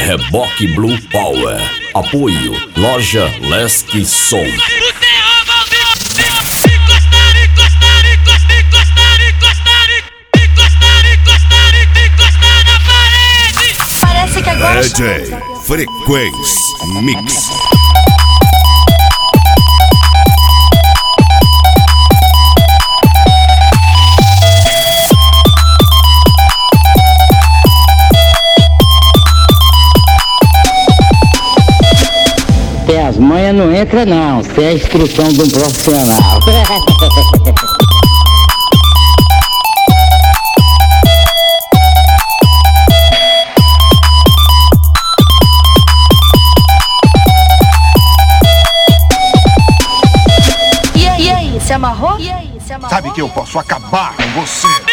Reboque Blue Power. Apoio Loja Lesk Som. Parece que agora DJ Frequência Mix. Tem as manhas não entra não, isso é a instrução de um profissional. E aí, se amarrou? Sabe que eu posso acabar com você.